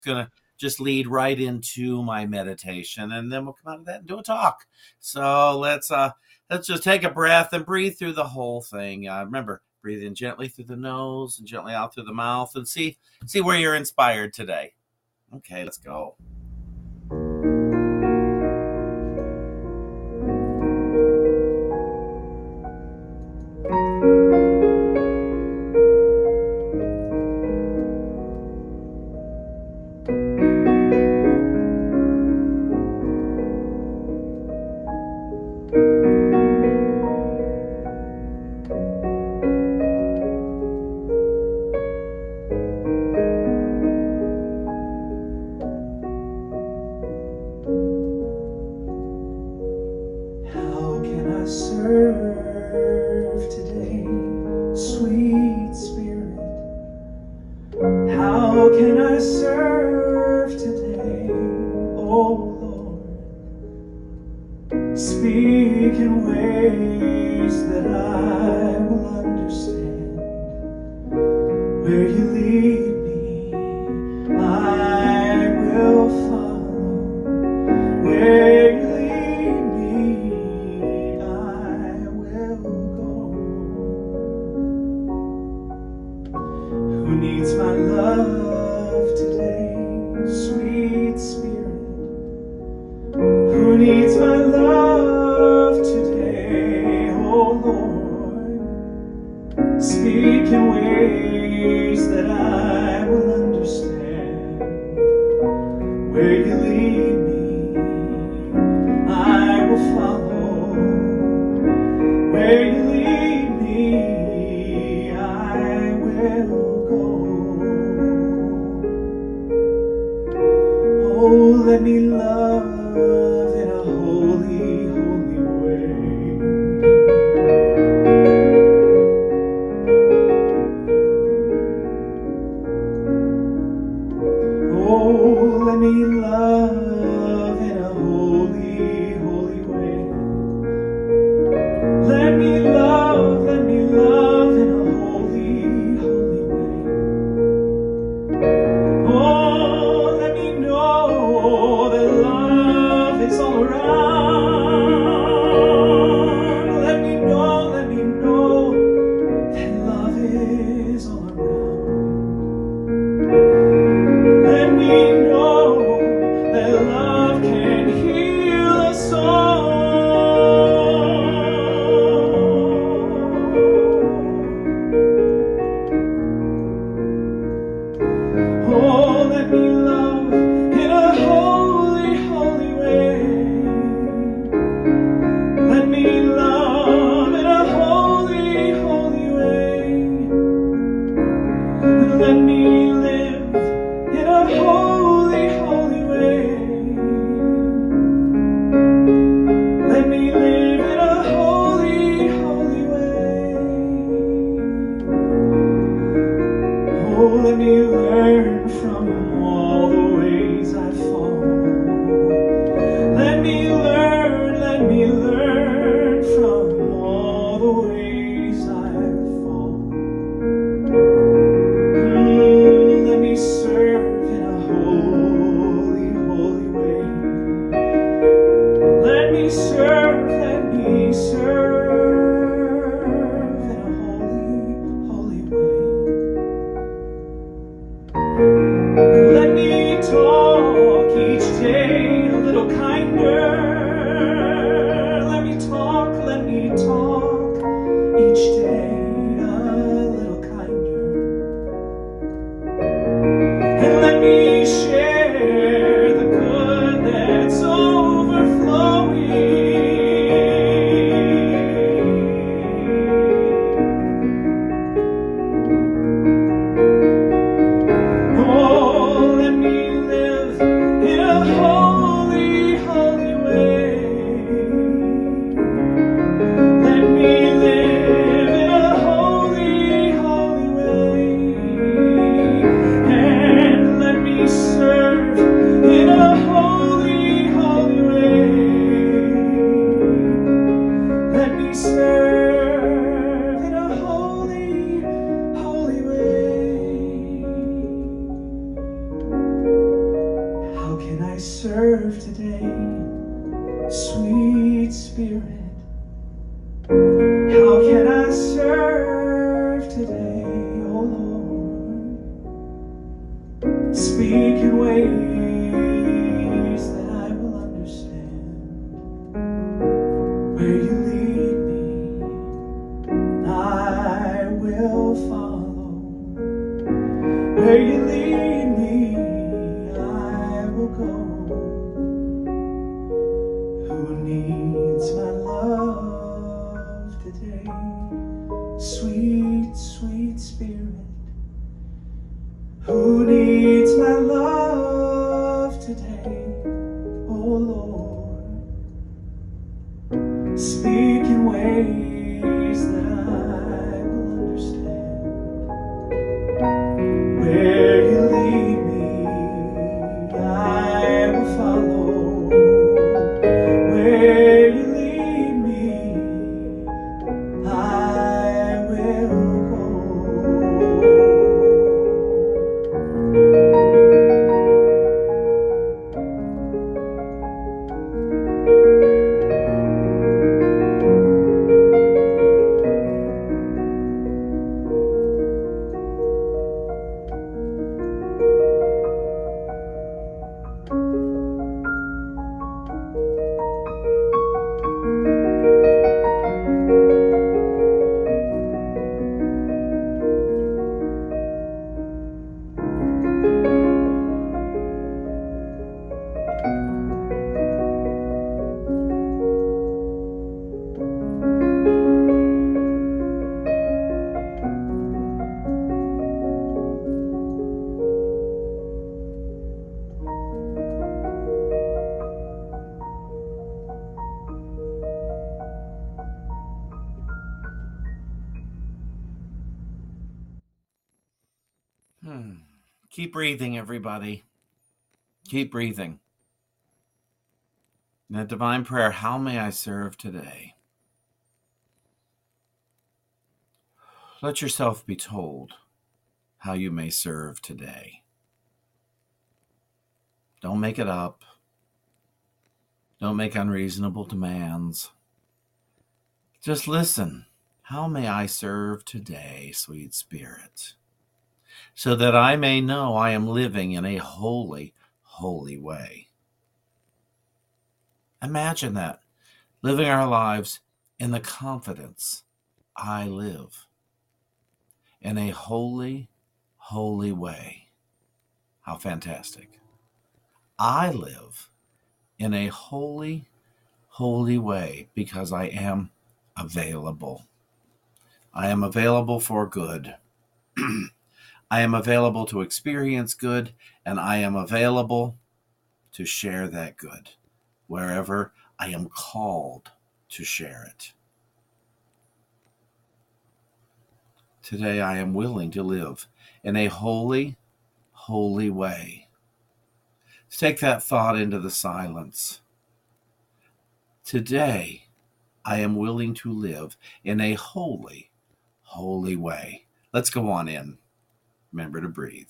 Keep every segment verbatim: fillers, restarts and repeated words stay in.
going to just lead right into my meditation, and then we'll come out of that and do a talk. So let's uh let's just take a breath and breathe through the whole thing. Uh, remember, breathe in gently through the nose and gently out through the mouth, and see see where you're inspired today. Okay, let's go. Serve today, sweet Spirit. How can I serve today, oh Lord? Speak in ways that I will understand. Where you lead me, I will follow. Where you lead me, I will go. Who needs my love today, sweet Spirit? Who needs my love today, oh Lord? Speak in ways that I will understand. Where you lead me, I will follow. Where you lead me, I will go. Oh, let me love in a holy, holy way. Oh, let me love in a holy, holy way. Let me love, let me love in a holy, holy way. Oh, let me know that love is all around. Let me know, let me know that love is all around. Let me know that love can heal us all. Oh, let me love in a holy, holy way. Let me love in a holy, holy way. Let me live in a holy, holy way. Let me live in a holy, holy way. Oh, let me learn from all the ways I fall. Let me learn, let me learn from all the ways I fall. Mm, let me serve in a holy serve today? Sweet Spirit, how can I serve today, oh Lord? Speak in ways that I will understand. Where you lead me, I will follow. Where you lead me, I will go. Who needs my love today? Sweet, sweet Spirit. Who needs my love today? Oh Lord, speak in ways that I will understand. Where you lead me, I will follow. Where you lead me, I will go. Hmm. Keep breathing, everybody. Keep breathing. In that divine prayer, how may I serve today? Let yourself be told how you may serve today. Don't make it up. Don't make unreasonable demands. Just listen. How may I serve today, sweet Spirit? So that I may know I am living in a holy, holy way. Imagine that. Living our lives in the confidence I live in a holy, holy way. How fantastic. I live in a holy, holy way because I am available. I am available for good. I am available to experience good, and I am available to share that good wherever I am called to share it. Today I am willing to live in a holy, holy way. Take that thought into the silence. Today I am willing to live in a holy, holy way. Let's go on in. Remember to breathe.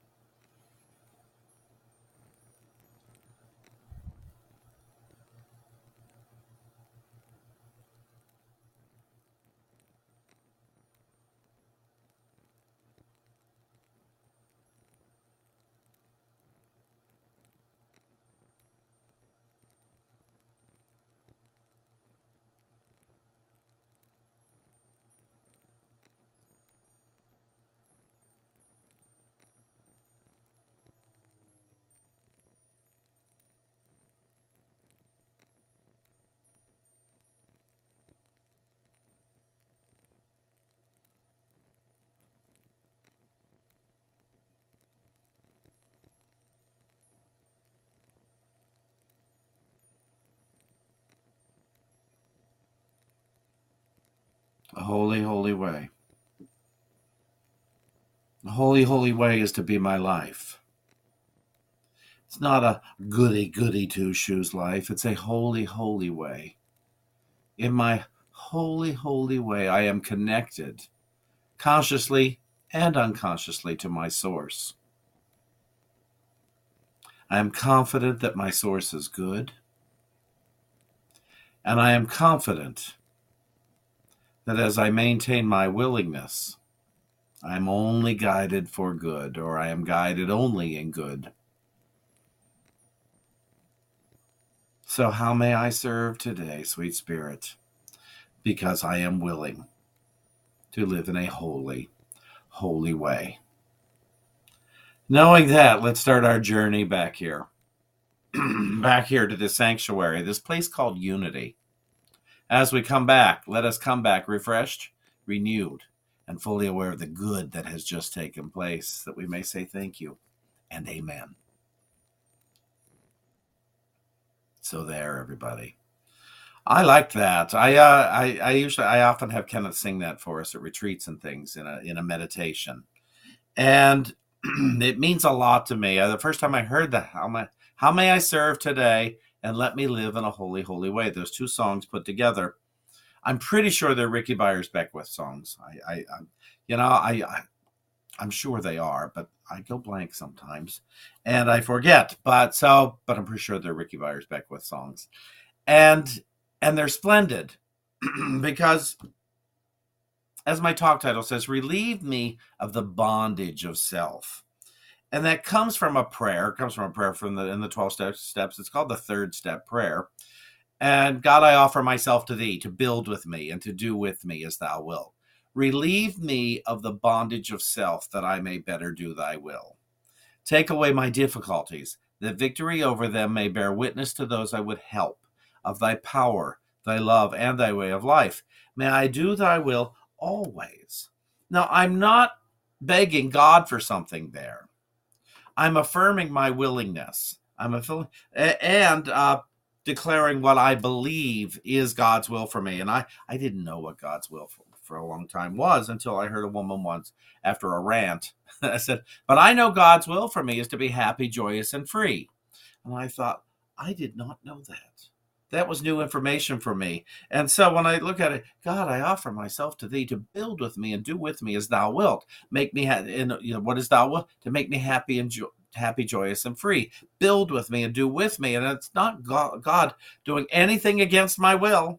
A holy, holy way. The holy, holy way is to be my life. It's not a goody, goody two-shoes life. It's a holy, holy way. In my holy, holy way, I am connected, consciously and unconsciously, to my source. I am confident that my source is good. And I am confident that as I maintain my willingness, I am only guided for good, or I am guided only in good. So how may I serve today, sweet Spirit? Because I am willing to live in a holy, holy way. Knowing that, let's start our journey back here. Back here to this sanctuary, this place called Unity. As we come back, let us come back refreshed, renewed, and fully aware of the good that has just taken place, that we may say thank you and amen. So there, everybody. I liked that. I, uh, I, I usually, I often have Kenneth sing that for us at retreats and things in a in a meditation, and it means a lot to me. Uh, the first time I heard that, how may how may I serve today, and let me live in a holy, holy way. Those two songs put together, I'm pretty sure they're Ricky Byers Beckwith songs. I, I, I you know, I, I, I'm sure they are, but I go blank sometimes, and I forget. But so, but I'm pretty sure they're Ricky Byers Beckwith songs, and and they're splendid because, as my talk title says, relieve me of the bondage of self. And that comes from a prayer, it comes from a prayer from the in the twelve steps. It's called the third step prayer. And God, I offer myself to thee to build with me and to do with me as thou wilt. Relieve me of the bondage of self that I may better do thy will. Take away my difficulties, that victory over them may bear witness to those I would help, of thy power, thy love, and thy way of life. May I do thy will always. Now, I'm not begging God for something there. I'm affirming my willingness. I'm a, and uh, declaring what I believe is God's will for me. And I, I didn't know what God's will for, for a long time was until I heard a woman once after a rant. I said, but I know God's will for me is to be happy, joyous, and free. And I thought, I did not know that. That was new information for me. And so when I look at it, God, I offer myself to thee to build with me and do with me as thou wilt. Make me, ha- in, you know, what is thou wilt? To make me happy and jo- happy, joyous, and free. Build with me and do with me. And it's not God doing anything against my will.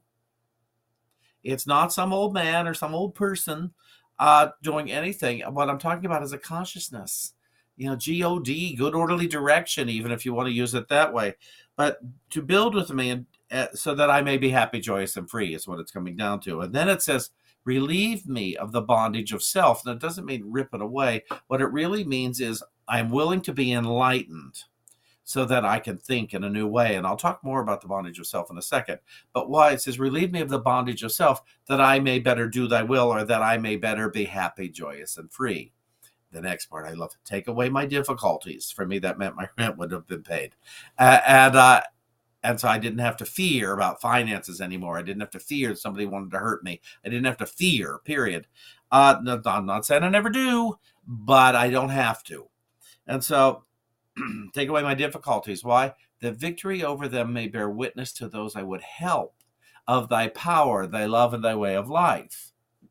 It's not some old man or some old person uh, doing anything. What I'm talking about is a consciousness. You know, G O D, good orderly direction, even if you want to use it that way. But to build with me and uh, so that I may be happy, joyous, and free is what it's coming down to. And then it says, relieve me of the bondage of self. That doesn't mean rip it away. What it really means is I'm willing to be enlightened so that I can think in a new way. And I'll talk more about the bondage of self in a second. But why it says, relieve me of the bondage of self, that I may better do thy will, or that I may better be happy, joyous, and free. The next part, I love to take away my difficulties. For me, that meant my rent would have been paid. Uh, and uh, and so I didn't have to fear about finances anymore. I didn't have to fear that somebody wanted to hurt me. I didn't have to fear, period. Uh, no, I'm not saying I never do, but I don't have to. And so take away my difficulties. Why? The victory over them may bear witness to those I would help, of thy power, thy love, and thy way of life.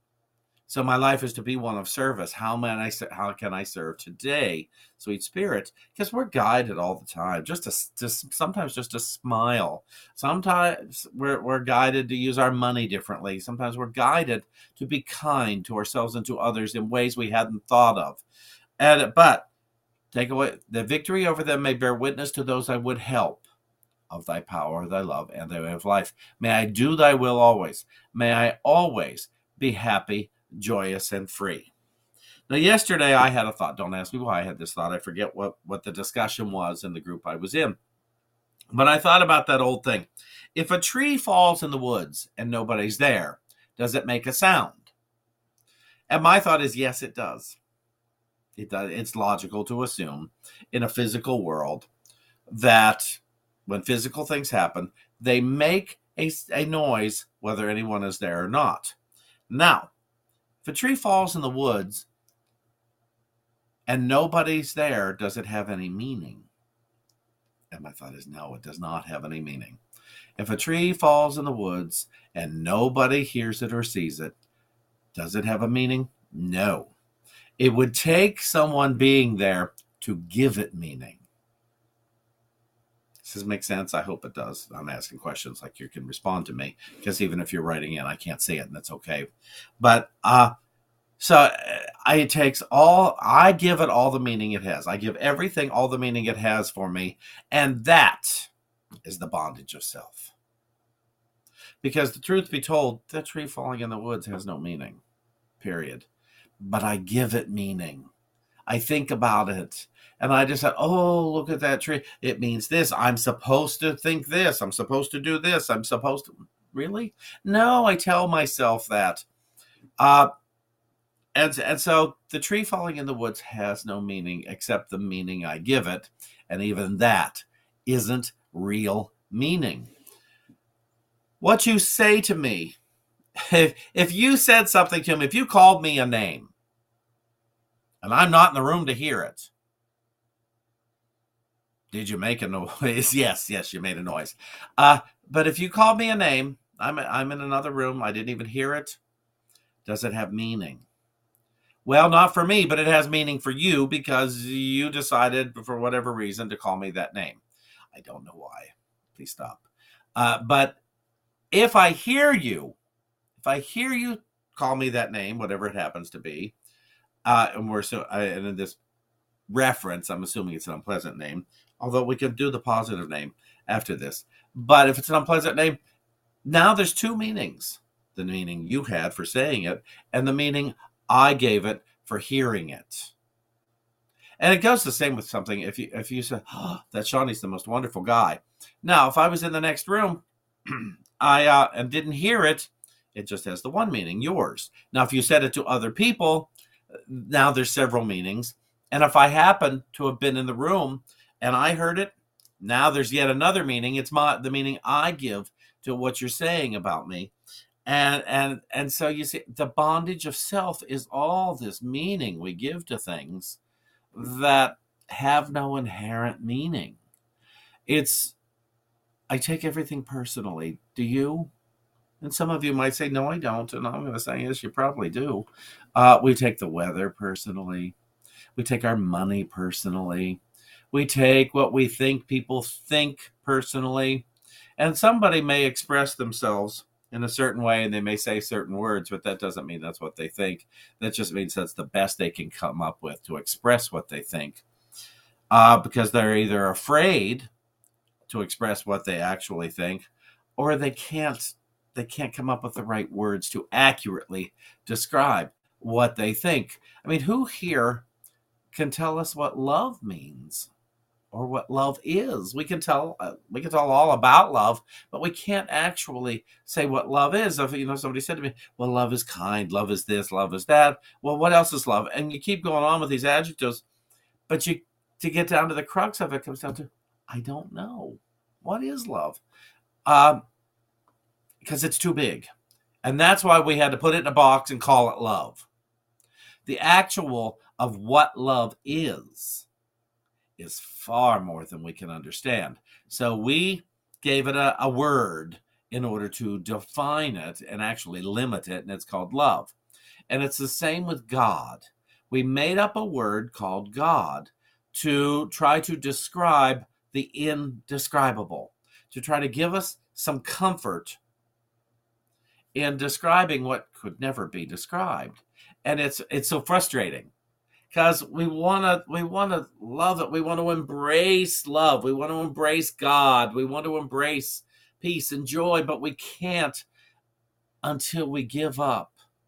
So my life is to be one of service. How man I how can I serve today, sweet Spirit? Because we're guided all the time. Just to, just sometimes just to smile. Sometimes we're we're guided to use our money differently. Sometimes we're guided to be kind to ourselves and to others in ways we hadn't thought of. And but take away the victory over them may bear witness to those I would help, of thy power, thy love, and thy way of life. May I do thy will always. May I always be happy, joyous, and free. Now, yesterday I had a thought. Don't ask me why I had this thought. I forget what, what the discussion was in the group I was in. But I thought about that old thing. If a tree falls in the woods and nobody's there, does it make a sound? And my thought is, yes, it does. It does. It's logical to assume in a physical world that when physical things happen, they make a, a noise whether anyone is there or not. Now, if a tree falls in the woods and nobody's there, does it have any meaning? And my thought is, no, it does not have any meaning. If a tree falls in the woods and nobody hears it or sees it, does it have a meaning? No. It would take someone being there to give it meaning. Does this make sense? I hope it does. I'm asking questions like you can respond to me, because even if you're writing in, I can't see it, and that's okay. But uh, so uh, it takes all, I give it all the meaning it has. I give everything all the meaning it has for me. And that is the bondage of self. Because the truth be told, the tree falling in the woods has no meaning, period. But I give it meaning. I think about it. And I just said, oh, look at that tree. It means this. I'm supposed to think this. I'm supposed to do this. I'm supposed to. Really? No, I tell myself that. Uh, and, and so the tree falling in the woods has no meaning except the meaning I give it. And even that isn't real meaning. What you say to me, if, if you said something to me, if you called me a name, and I'm not in the room to hear it, did you make a noise? Yes, yes, you made a noise. Uh, but if you called me a name, I'm, I'm in another room, I didn't even hear it, does it have meaning? Well, not for me, but it has meaning for you because you decided for whatever reason to call me that name. I don't know why. Please stop. Uh, but if I hear you, if I hear you call me that name, whatever it happens to be, uh, and we're so, uh, and in this reference, I'm assuming it's an unpleasant name, although we can do the positive name after this. But if it's an unpleasant name, now there's two meanings. The meaning you had for saying it and the meaning I gave it for hearing it. And it goes the same with something. If you if you say, oh, that Shawnee's the most wonderful guy. Now, if I was in the next room I uh, and didn't hear it, it just has the one meaning, yours. Now, if you said it to other people, now there's several meanings. And if I happen to have been in the room and I heard it, now there's yet another meaning. It's my the meaning I give to what you're saying about me. And and and so you see, the bondage of self is all this meaning we give to things that have no inherent meaning. It's, I take everything personally. Do you? And some of you might say, no, I don't. And I'm going to say, yes, you probably do. Uh, we take the weather personally. We take our money personally. We take what we think people think personally. And somebody may express themselves in a certain way and they may say certain words, but that doesn't mean that's what they think. That just means that's the best they can come up with to express what they think. Uh, because they're either afraid to express what they actually think, or they can't they can't come up with the right words to accurately describe what they think. I mean, who here can tell us what love means or what love is? We can tell uh, we can tell all about love, but we can't actually say what love is. If you know, somebody said to me, well, love is kind, love is this, love is that. Well, what else is love? And you keep going on with these adjectives, but you to get down to the crux of it comes down to, I don't know. What is love? Um, because it's too big. And that's why we had to put it in a box and call it love. The actual of what love is, is far more than we can understand. So we gave it a, a word in order to define it and actually limit it, and it's called love. And it's the same with God. We made up a word called God to try to describe the indescribable, to try to give us some comfort in describing what could never be described. And it's it's so frustrating because we want to we want to love it. We want to embrace love. We want to embrace God. We want to embrace peace and joy, but we can't until we give up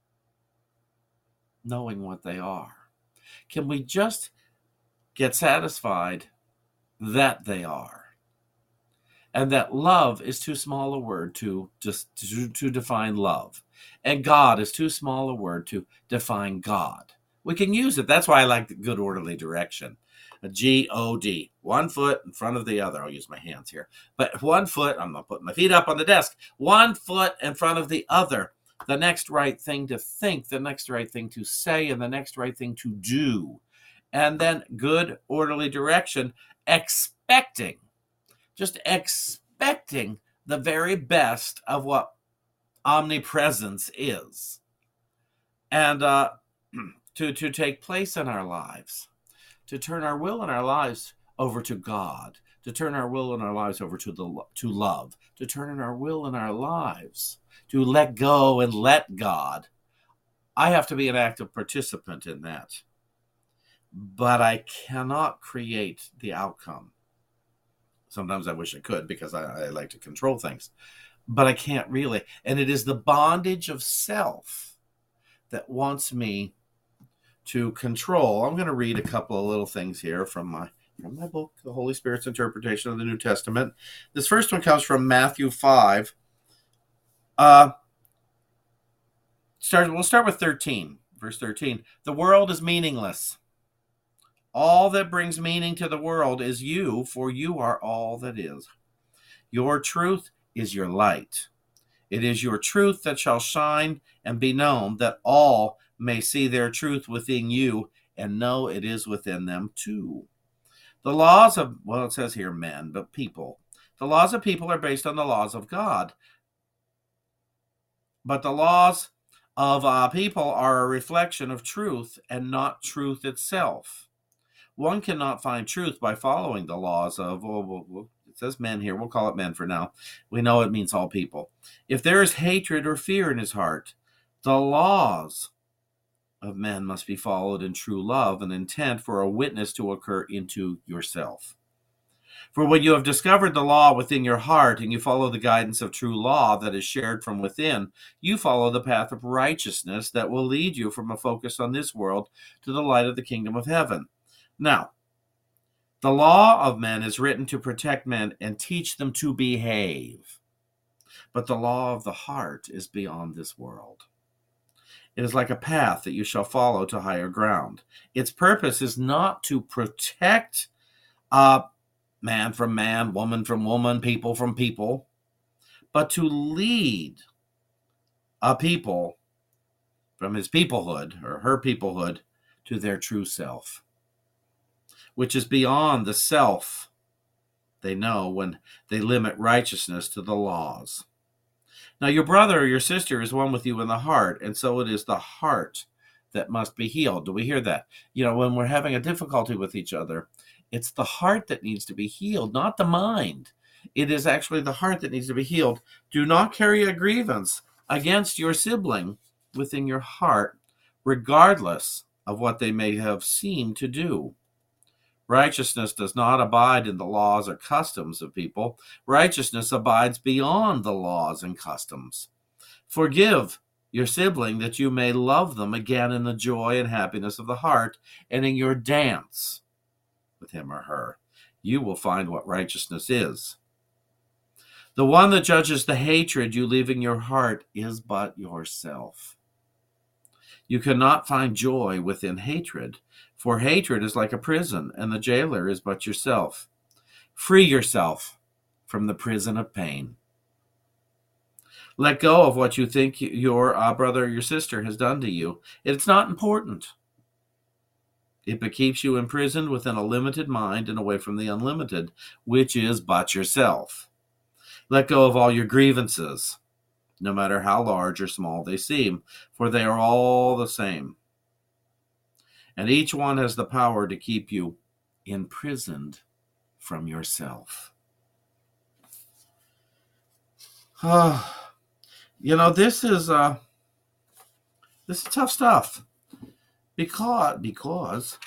knowing what they are. Can we just get satisfied that they are? And that love is too small a word to just to, to define love. And God is too small a word to define God. We can use it. That's why I like the good orderly direction. G O D. One foot in front of the other. I'll use my hands here. But one foot, I'm not putting my feet up on the desk. One foot in front of the other. The next right thing to think, the next right thing to say, and the next right thing to do. And then good orderly direction, expecting. Just expecting the very best of what omnipresence is. And uh, to, to take place in our lives. To turn our will and our lives over to God. to turn our will and our lives over to the to love, to turn in our will and our lives, to let go and let God. I have to be an active participant in that. But I cannot create the outcome. Sometimes I wish I could because I, I like to control things. But I can't really. And it is the bondage of self that wants me to control. I'm going to read a couple of little things here from my from my book, The Holy Spirit's Interpretation of the New Testament. This first one comes from Matthew five. Uh, start, we'll start with thirteen. Verse thirteen. The world is meaningless. All that brings meaning to the world is you, for you are all that is. Your truth is your light. It is your truth that shall shine and be known, that all may see their truth within you and know it is within them too. The laws of, well, it says here men, but people. The laws of people are based on the laws of God. But the laws of uh, people are a reflection of truth and not truth itself. One cannot find truth by following the laws of, oh, well, it says men here, we'll call it men for now. We know it means all people. If there is hatred or fear in his heart, the laws of men must be followed in true love and intent for a witness to occur into yourself. For when you have discovered the law within your heart and you follow the guidance of true law that is shared from within, you follow the path of righteousness that will lead you from a focus on this world to the light of the kingdom of heaven. Now, the law of men is written to protect men and teach them to behave. But the law of the heart is beyond this world. It is like a path that you shall follow to higher ground. Its purpose is not to protect uh, man from man, woman from woman, people from people, but to lead a people from his peoplehood or her peoplehood to their true self, which is beyond the self they know when they limit righteousness to the laws. Now, your brother or your sister is one with you in the heart, and so it is the heart that must be healed. Do we hear that? You know, when we're having a difficulty with each other, it's the heart that needs to be healed, not the mind. It is actually the heart that needs to be healed. Do not carry a grievance against your sibling within your heart, regardless of what they may have seemed to do. Righteousness does not abide in the laws or customs of people. Righteousness abides beyond the laws and customs. Forgive your sibling that you may love them again in the joy and happiness of the heart, and in your dance with him or her, you will find what righteousness is. The one that judges the hatred you leave in your heart is but yourself. You cannot find joy within hatred, for hatred is like a prison, and the jailer is but yourself. Free yourself from the prison of pain. Let go of what you think your uh, brother or your sister has done to you. It's not important. It but keeps you imprisoned within a limited mind and away from the unlimited, which is but yourself. Let go of all your grievances, no matter how large or small they seem, for they are all the same. And each one has the power to keep you imprisoned from yourself. Uh, you know, this is uh, this is tough stuff. Because, because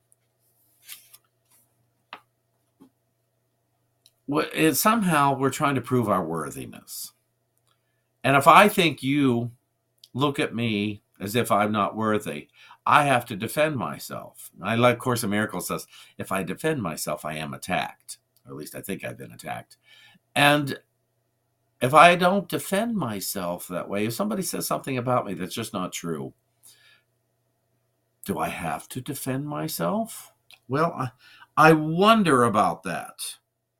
it, somehow we're trying to prove our worthiness. And if I think you look at me as if I'm not worthy, I have to defend myself. I like Course in Miracles says, if I defend myself, I am attacked. Or at least I think I've been attacked. And if I don't defend myself that way, if somebody says something about me that's just not true, do I have to defend myself? Well, I, I wonder about that.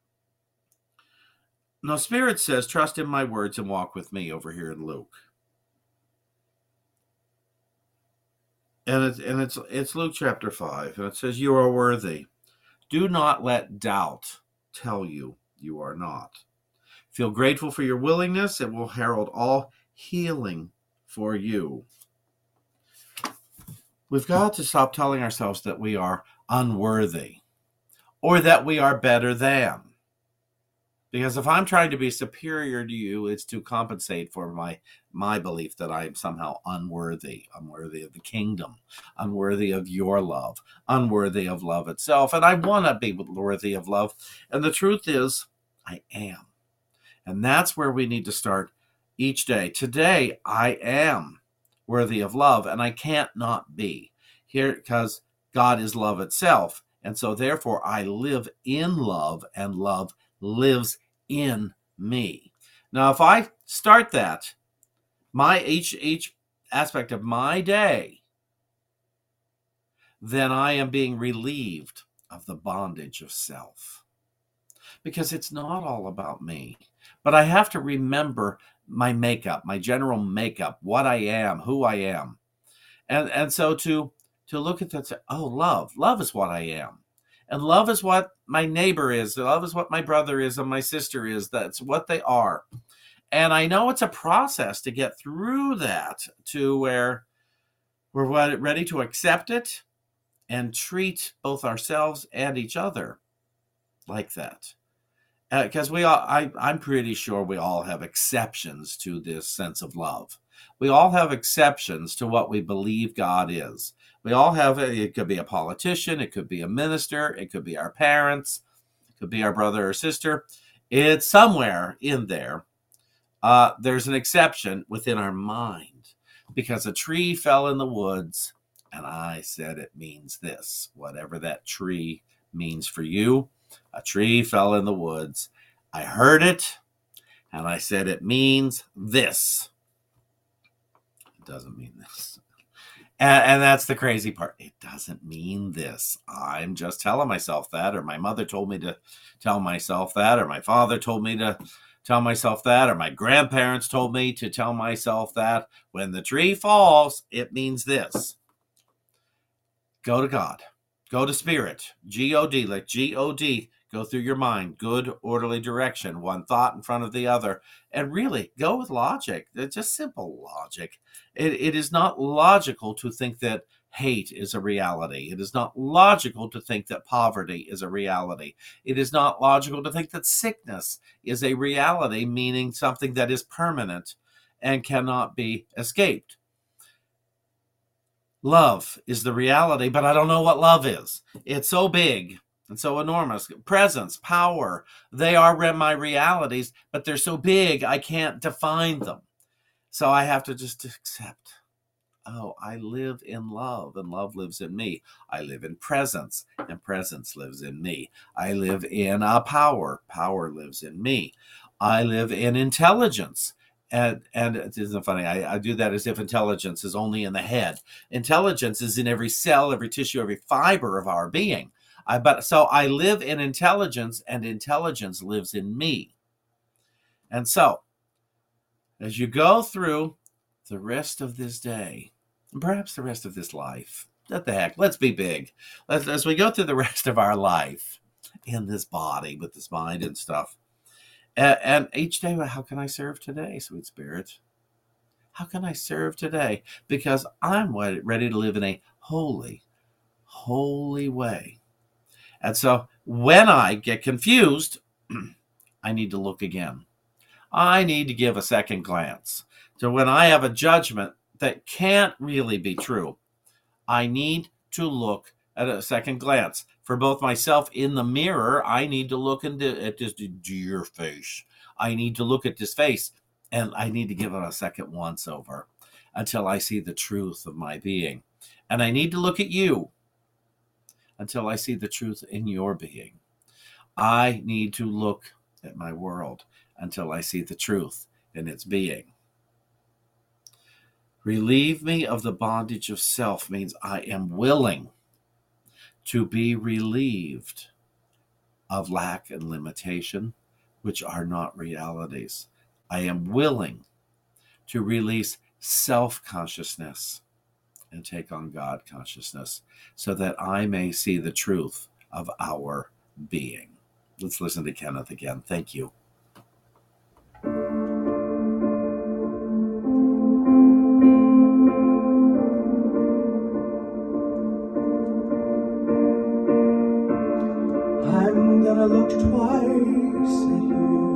Now, Spirit says, trust in my words and walk with me over here in Luke. And it's, and it's, it's Luke chapter five, and it says, you are worthy. Do not let doubt tell you you are not. Feel grateful for your willingness. It will herald all healing for you. We've got to stop telling ourselves that we are unworthy or that we are better than. Because if I'm trying to be superior to you, it's to compensate for my my belief that I am somehow unworthy, unworthy of the kingdom, unworthy of your love, unworthy of love itself. And I want to be worthy of love. And the truth is, I am. And that's where we need to start each day. Today, I am worthy of love, and I can't not be here because God is love itself. And so therefore, I live in love, and love lives in me. Now, if I start that, my each each aspect of my day, then I am being relieved of the bondage of self. Because it's not all about me. But I have to remember my makeup, my general makeup, what I am, who I am. And and so to to look at that and say, oh, love. Love is what I am. And love is what my neighbor is. Love is what my brother is and my sister is. That's what they are. And I know it's a process to get through that to where we're ready to accept it and treat both ourselves and each other like that. Because uh, we all, I, I'm pretty sure we all have exceptions to this sense of love. We all have exceptions to what we believe God is. We all have, it could be a politician, it could be a minister, it could be our parents, it could be our brother or sister. It's somewhere in there. Uh, there's an exception within our mind because a tree fell in the woods and I said it means this, whatever that tree means for you. A tree fell in the woods. I heard it, and I said it means this. It doesn't mean this. And, and that's the crazy part. It doesn't mean this. I'm just telling myself that, or my mother told me to tell myself that, or my father told me to tell myself that, or my grandparents told me to tell myself that. When the tree falls, it means this. Go to God. Go to spirit, G O D, like G O D, go through your mind, good, orderly direction, one thought in front of the other, and really go with logic. It's just simple logic. It, it is not logical to think that hate is a reality. It is not logical to think that poverty is a reality. It is not logical to think that sickness is a reality, meaning something that is permanent and cannot be escaped. Love is the reality, but I don't know what love is. It's so big and so enormous. Presence, power, they are my realities, but they're so big I can't define them. So I have to just accept, oh, I live in love, and love lives in me. I live in presence, and presence lives in me. I live in uh, power, power lives in me. I live in intelligence. And and it isn't funny. I, I do that as if intelligence is only in the head. Intelligence is in every cell, every tissue, every fiber of our being. I but so I live in intelligence, and intelligence lives in me. And so, as you go through the rest of this day, and perhaps the rest of this life, what the heck? Let's be big. Let's, as we go through the rest of our life in this body with this mind and stuff. And each day, how can I serve today, sweet spirit? How can I serve today? Because I'm ready to live in a holy, holy way. And so when I get confused, I need to look again. I need to give a second glance. So when I have a judgment that can't really be true, I need to look at a second glance. For both myself in the mirror, I need to look into, at this dear face. I need to look at this face, and I need to give it a second once over until I see the truth of my being. And I need to look at you until I see the truth in your being. I need to look at my world until I see the truth in its being. Relieve me of the bondage of self means I am willing to be relieved of lack and limitation, which are not realities. I am willing to release self-consciousness and take on God consciousness so that I may see the truth of our being. Let's listen to Kenneth again. Thank you. I'm gonna look twice at you.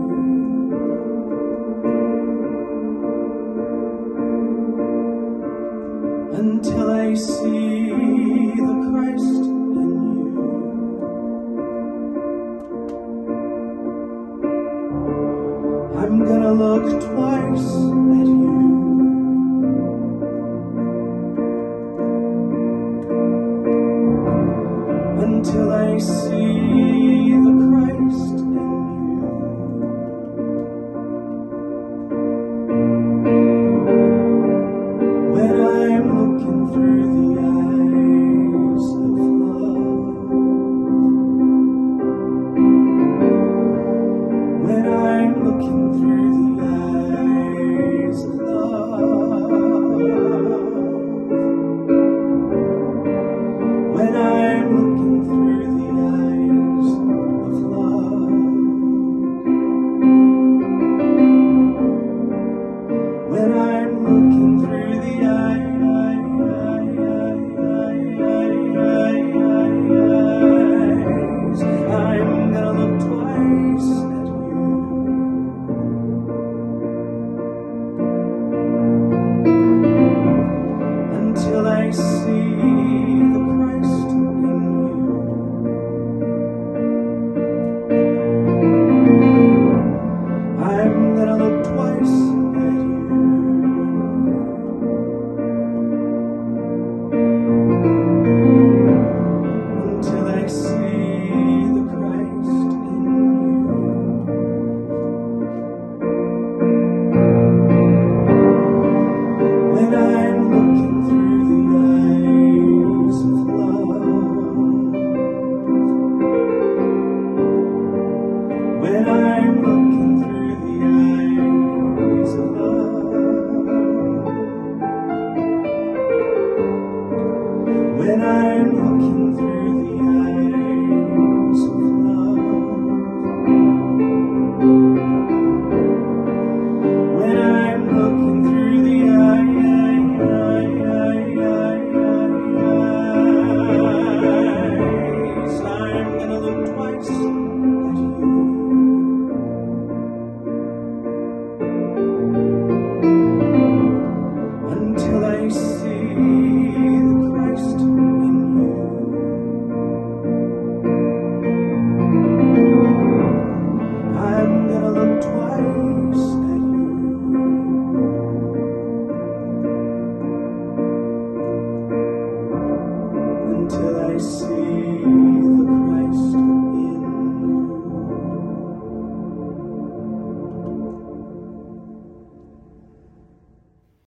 I'm gonna look twice at you. Until I see the Christ in you. When I'm looking through the eyes of love. When I'm looking through the eyes of love. When I'm looking through the eyes of love. When I'm looking through the eyes, I'm gonna look twice at you. Until I see the Christ in you. I'm gonna look twice at you. Until I see the Christ in you. When I'm looking through the eyes of love. When I'm looking through